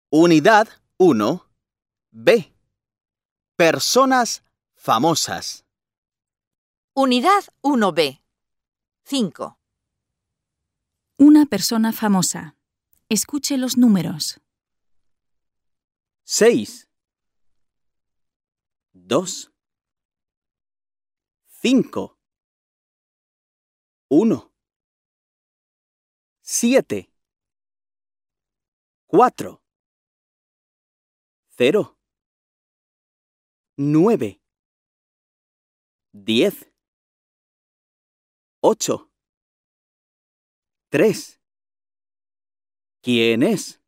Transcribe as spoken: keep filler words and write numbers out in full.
Unidad uno B. Personas famosas. Unidad uno B. cinco. Una persona famosa. Escuche los números. seis, dos, cinco, uno, siete, cuatro, cero, nueve, diez, ocho, tres. ¿Quién es?